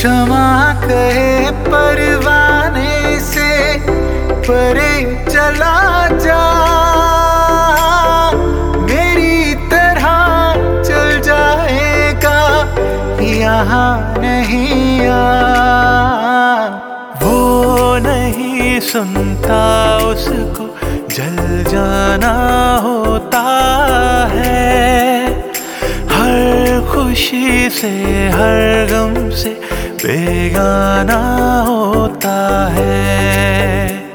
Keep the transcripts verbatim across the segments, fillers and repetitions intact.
क्षमा कहे परवाने से परे चला जा, मेरी तरह चल जाएगा यहाँ नहीं आ। वो नहीं सुनता, उसको जल जाना होता है। हर खुशी से हर गम से बेगाना होता है।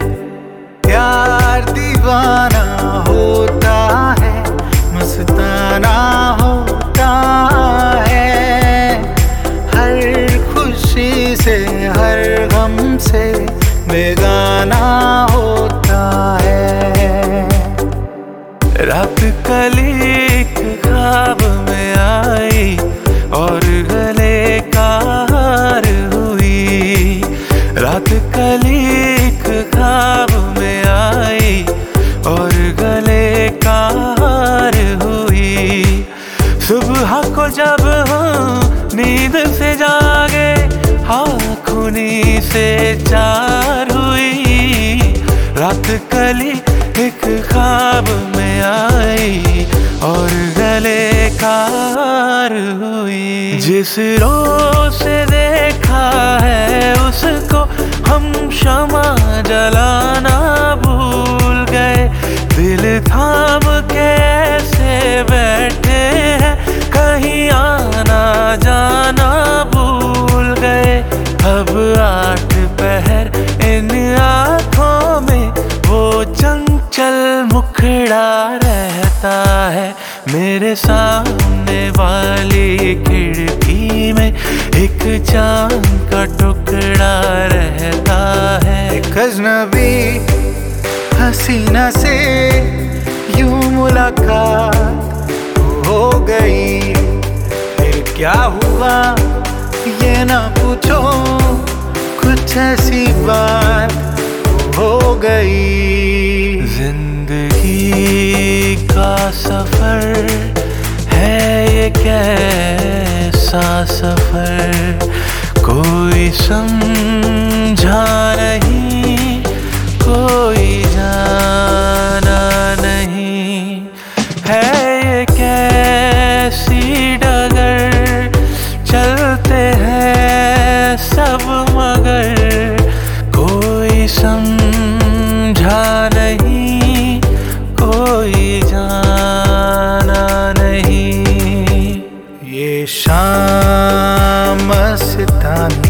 प्यार दीवाना होता है, मस्ताना होता है। हर खुशी से हर गम से बेगाना होता है। रात कली एक ख्वाब में आई और गले का हार हुई। रात कली एक ख्वाब में आई और गले का हार हुई। सुबह को जब हम नींद से जागे, आँखों से चार हुई। रात कली एक ख्वाब में आई और गले का हार हुई। जिस रोज से देखा है उसको हम क्षमा जलाना भूल गए। दिल थाम के ऐसे बैठे हैं, कहीं आना जाना भूल गए। अब आठ पहर इन आँखों में वो चंचल मुखड़ा रहता है। मेरे सामने वाली खिड़की में एक चांद का टुकड़ा रहता है। एक अजनबी हसीना से यूं मुलाकात हो गई। फिर क्या हुआ ये ना पूछो, कुछ ऐसी बात हो गई। जिंदगी का सफर है ये कैसा सफर, कोई समझा नहीं, कोई जाना नहीं। है ये कैसी डगर, चलते हैं सब मगर कोई समझा नहीं, कोई जाना नहीं। ये शाम मस्तानी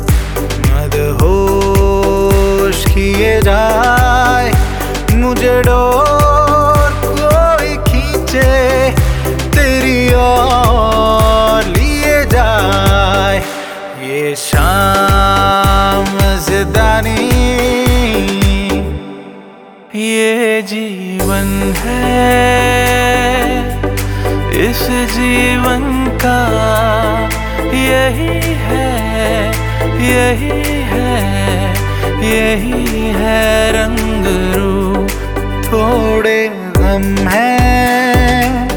मदहोश किए जाए, मुझे डोर कोई खींचे तेरी ओर लिए जाए। ये शाम मस्तानी, ये जीवन है, इस जीवन का यही है, यही है, यही है रंग रूप। थोड़े गम हैं,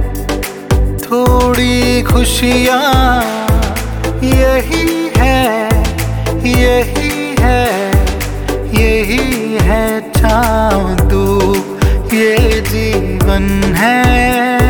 थोड़ी खुशियाँ, यही है, यही है, यही है छाँव धूप, ये जीवन है।